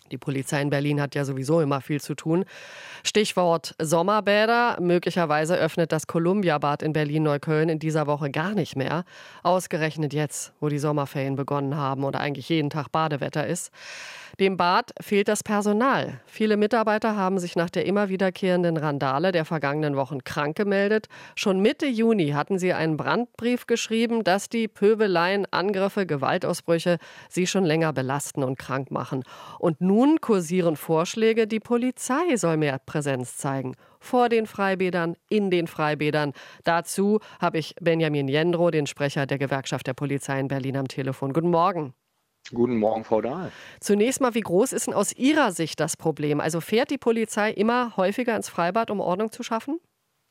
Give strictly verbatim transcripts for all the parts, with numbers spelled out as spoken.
Die Polizei in Berlin hat ja sowieso immer viel zu tun. Stichwort Sommerbäder. Möglicherweise öffnet das Columbia-Bad in Berlin-Neukölln in dieser Woche gar nicht mehr. Ausgerechnet jetzt, wo die Sommerferien begonnen haben oder eigentlich jeden Tag Badewetter ist. Dem Bad fehlt das Personal. Viele Mitarbeiter haben sich nach der immer wiederkehrenden Randale der vergangenen Wochen krank gemeldet. Schon Mitte Juni hatten sie einen Brandbrief geschrieben, dass die Pöbeleien, Angriffe, Gewaltausbrüche sie schon länger belasten und krank machen. Und nun kursieren Vorschläge, die Polizei soll mehr Präsenz zeigen. Vor den Freibädern, in den Freibädern. Dazu habe ich Benjamin Jendrow, den Sprecher der Gewerkschaft der Polizei in Berlin, am Telefon. Guten Morgen. Guten Morgen, Frau Dahl. Zunächst mal, wie groß ist denn aus Ihrer Sicht das Problem? Also fährt die Polizei immer häufiger ins Freibad, um Ordnung zu schaffen?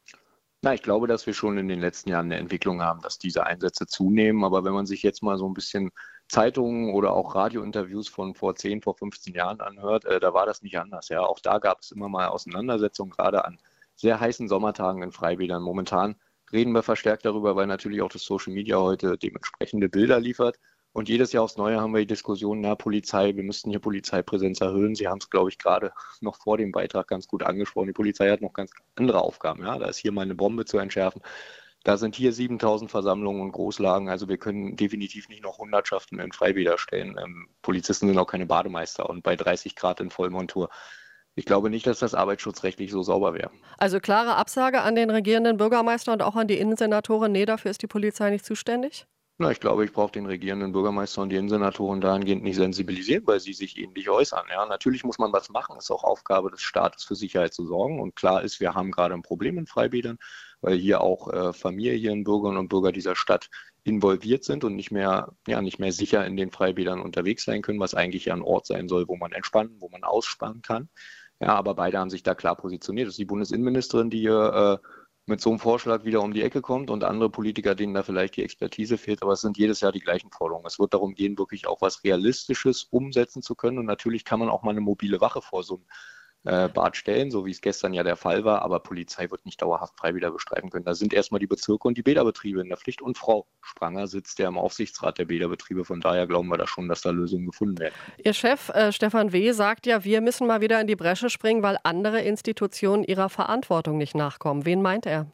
Na, ich glaube, dass wir schon in den letzten Jahren eine Entwicklung haben, dass diese Einsätze zunehmen. Aber wenn man sich jetzt mal so ein bisschen Zeitungen oder auch Radiointerviews von vor zehn, vor fünfzehn Jahren anhört, äh, da war das nicht anders. Ja, auch da gab es immer mal Auseinandersetzungen, gerade an sehr heißen Sommertagen in Freibädern. Momentan reden wir verstärkt darüber, weil natürlich auch das Social Media heute dementsprechende Bilder liefert. Und jedes Jahr aufs Neue haben wir die Diskussion, na, Polizei, wir müssten hier Polizeipräsenz erhöhen. Sie haben es, glaube ich, gerade noch vor dem Beitrag ganz gut angesprochen. Die Polizei hat noch ganz andere Aufgaben. Ja? Da ist hier mal eine Bombe zu entschärfen. Da sind hier siebentausend Versammlungen und Großlagen. Also wir können definitiv nicht noch Hundertschaften in Freibäder stellen. Ähm, Polizisten sind auch keine Bademeister und bei dreißig Grad in Vollmontur. Ich glaube nicht, dass das arbeitsschutzrechtlich so sauber wäre. Also klare Absage an den regierenden Bürgermeister und auch an die Innensenatorin. Nee, dafür ist die Polizei nicht zuständig? Na, ich glaube, ich brauche den regierenden Bürgermeister und die Innensenatoren dahingehend nicht sensibilisieren, weil sie sich ähnlich äußern. Ja, natürlich muss man was machen. Es ist auch Aufgabe des Staates, für Sicherheit zu sorgen. Und klar ist, wir haben gerade ein Problem in Freibädern, weil hier auch äh, Familienbürgerinnen und Bürger dieser Stadt involviert sind und nicht mehr, ja, nicht mehr sicher in den Freibädern unterwegs sein können, was eigentlich ja ein Ort sein soll, wo man entspannen, wo man ausspannen kann. Ja, aber beide haben sich da klar positioniert. Das ist die Bundesinnenministerin, die hier äh, mit so einem Vorschlag wieder um die Ecke kommt und andere Politiker, denen da vielleicht die Expertise fehlt. Aber es sind jedes Jahr die gleichen Forderungen. Es wird darum gehen, wirklich auch was Realistisches umsetzen zu können. Und natürlich kann man auch mal eine mobile Wache vor so einem äh, Bad stellen, so wie es gestern ja der Fall war. Aber Polizei wird nicht dauerhaft Freibäder bestreiten können. Da sind erstmal die Bezirke und die Bäderbetriebe in der Pflicht. Und Frau Spranger sitzt ja im Aufsichtsrat der Bäderbetriebe. Von daher glauben wir da schon, dass da Lösungen gefunden werden. Ihr Chef äh, Stefan W. sagt ja, wir müssen mal wieder in die Bresche springen, weil andere Institutionen ihrer Verantwortung nicht nachkommen. Wen meint er?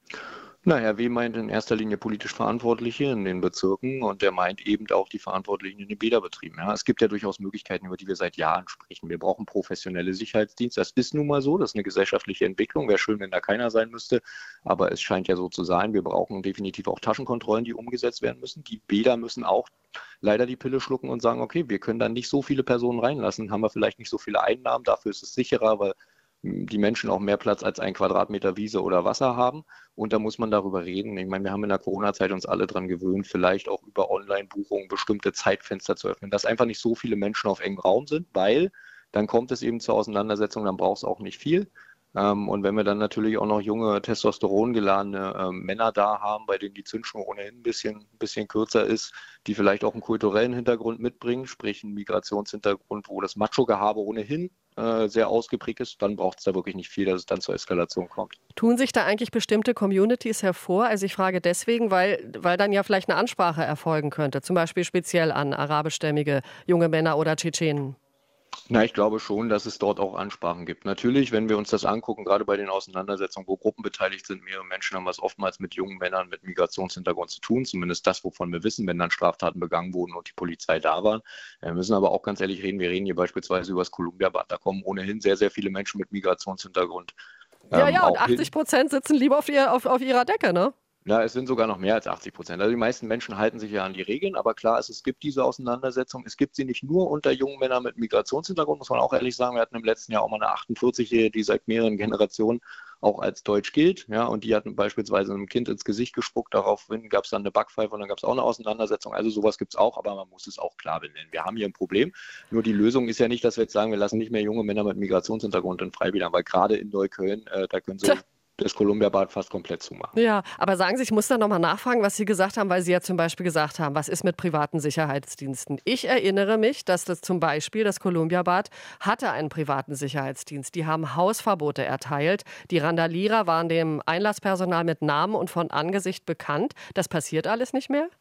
Na, Herr W. meint in erster Linie politisch Verantwortliche in den Bezirken und der meint eben auch die Verantwortlichen in den Bäderbetrieben. Ja, es gibt ja durchaus Möglichkeiten, über die wir seit Jahren sprechen. Wir brauchen professionelle Sicherheitsdienste. Das ist nun mal so, das ist eine gesellschaftliche Entwicklung. Wäre schön, wenn da keiner sein müsste, aber es scheint ja so zu sein. Wir brauchen definitiv auch Taschenkontrollen, die umgesetzt werden müssen. Die Bäder müssen auch leider die Pille schlucken und sagen, okay, wir können da nicht so viele Personen reinlassen, haben wir vielleicht nicht so viele Einnahmen, dafür ist es sicherer, weil die Menschen auch mehr Platz als ein Quadratmeter Wiese oder Wasser haben. Und da muss man darüber reden. Ich meine, wir haben in der Corona-Zeit uns alle dran gewöhnt, vielleicht auch über Online-Buchungen bestimmte Zeitfenster zu öffnen, dass einfach nicht so viele Menschen auf engem Raum sind, weil dann kommt es eben zur Auseinandersetzung, dann braucht es auch nicht viel. Ähm, und wenn wir dann natürlich auch noch junge, testosterongeladene ähm, Männer da haben, bei denen die Zündschnur ohnehin ein bisschen, ein bisschen kürzer ist, die vielleicht auch einen kulturellen Hintergrund mitbringen, sprich einen Migrationshintergrund, wo das Macho-Gehabe ohnehin äh, sehr ausgeprägt ist, dann braucht es da wirklich nicht viel, dass es dann zur Eskalation kommt. Tun sich da eigentlich bestimmte Communities hervor? Also ich frage deswegen, weil, weil dann ja vielleicht eine Ansprache erfolgen könnte, zum Beispiel speziell an arabischstämmige junge Männer oder Tschetschenen. Na, ich glaube schon, dass es dort auch Ansprachen gibt. Natürlich, wenn wir uns das angucken, gerade bei den Auseinandersetzungen, wo Gruppen beteiligt sind, mehrere Menschen, haben was oftmals mit jungen Männern mit Migrationshintergrund zu tun. Zumindest das, wovon wir wissen, wenn dann Straftaten begangen wurden und die Polizei da war. Wir müssen aber auch ganz ehrlich reden, wir reden hier beispielsweise über das Columbia-Bad. Da kommen ohnehin sehr, sehr viele Menschen mit Migrationshintergrund. Ja, ähm, ja, und auch hin. achtzig Prozent sitzen lieber auf, ihr, auf, auf ihrer Decke, ne? Ja, es sind sogar noch mehr als achtzig Prozent. Also die meisten Menschen halten sich ja an die Regeln, aber klar ist, es gibt diese Auseinandersetzung. Es gibt sie nicht nur unter jungen Männern mit Migrationshintergrund, muss man auch ehrlich sagen. Wir hatten im letzten Jahr auch mal eine achtundvierzig-Jährige, die seit mehreren Generationen auch als deutsch gilt. Ja, und die hatten beispielsweise einem Kind ins Gesicht gespuckt. Daraufhin gab es dann eine Backpfeife und dann gab es auch eine Auseinandersetzung. Also sowas gibt es auch, aber man muss es auch klar benennen. Wir haben hier ein Problem. Nur die Lösung ist ja nicht, dass wir jetzt sagen, wir lassen nicht mehr junge Männer mit Migrationshintergrund in Freibädern, weil gerade in Neukölln, äh, da können sie... Tja. das Columbia-Bad fast komplett zumachen. Ja, aber sagen Sie, ich muss da nochmal nachfragen, was Sie gesagt haben, weil Sie ja zum Beispiel gesagt haben, was ist mit privaten Sicherheitsdiensten? Ich erinnere mich, dass das zum Beispiel das Columbia-Bad hatte einen privaten Sicherheitsdienst. Die haben Hausverbote erteilt. Die Randalierer waren dem Einlasspersonal mit Namen und von Angesicht bekannt. Das passiert alles nicht mehr?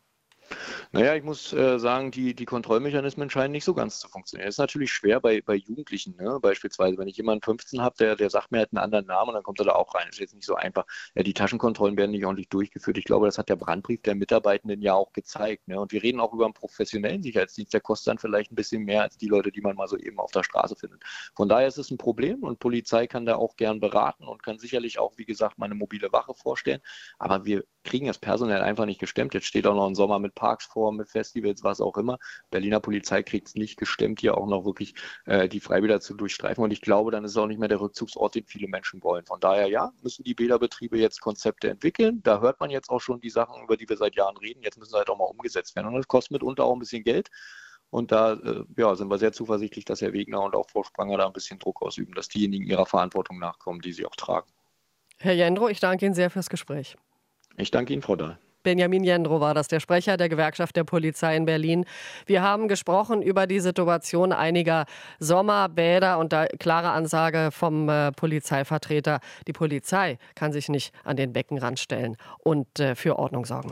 Naja, ich muss äh, sagen, die, die Kontrollmechanismen scheinen nicht so ganz zu funktionieren. Das ist natürlich schwer bei, bei Jugendlichen, ne? Beispielsweise, wenn ich jemanden fünfzehn habe, der, der sagt mir halt einen anderen Namen und dann kommt er da auch rein. Das ist jetzt nicht so einfach. Ja, die Taschenkontrollen werden nicht ordentlich durchgeführt. Ich glaube, das hat der Brandbrief der Mitarbeitenden ja auch gezeigt. Ne? Und wir reden auch über einen professionellen Sicherheitsdienst, der kostet dann vielleicht ein bisschen mehr als die Leute, die man mal so eben auf der Straße findet. Von daher ist es ein Problem und Polizei kann da auch gern beraten und kann sicherlich auch, wie gesagt, mal eine mobile Wache vorstellen. Aber wir kriegen das personell einfach nicht gestemmt. Jetzt steht auch noch ein Sommer mit Parks vor, mit Festivals, was auch immer. Berliner Polizei kriegt es nicht gestemmt, hier auch noch wirklich äh, die Freibäder zu durchstreifen. Und ich glaube, dann ist es auch nicht mehr der Rückzugsort, den viele Menschen wollen. Von daher, ja, müssen die Bäderbetriebe jetzt Konzepte entwickeln. Da hört man jetzt auch schon die Sachen, über die wir seit Jahren reden. Jetzt müssen sie halt auch mal umgesetzt werden. Und das kostet mitunter auch ein bisschen Geld. Und da äh, ja, sind wir sehr zuversichtlich, dass Herr Wegner und auch Frau Spranger da ein bisschen Druck ausüben, dass diejenigen ihrer Verantwortung nachkommen, die sie auch tragen. Herr Jendrow, ich danke Ihnen sehr fürs Gespräch. Ich danke Ihnen, Frau Dahl. Benjamin Jendrow war das, der Sprecher der Gewerkschaft der Polizei in Berlin. Wir haben gesprochen über die Situation einiger Sommerbäder und da klare Ansage vom äh, Polizeivertreter. Die Polizei kann sich nicht an den Beckenrand stellen und äh, für Ordnung sorgen.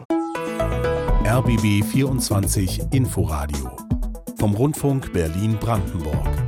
R B B vierundzwanzig Inforadio vom Rundfunk Berlin-Brandenburg.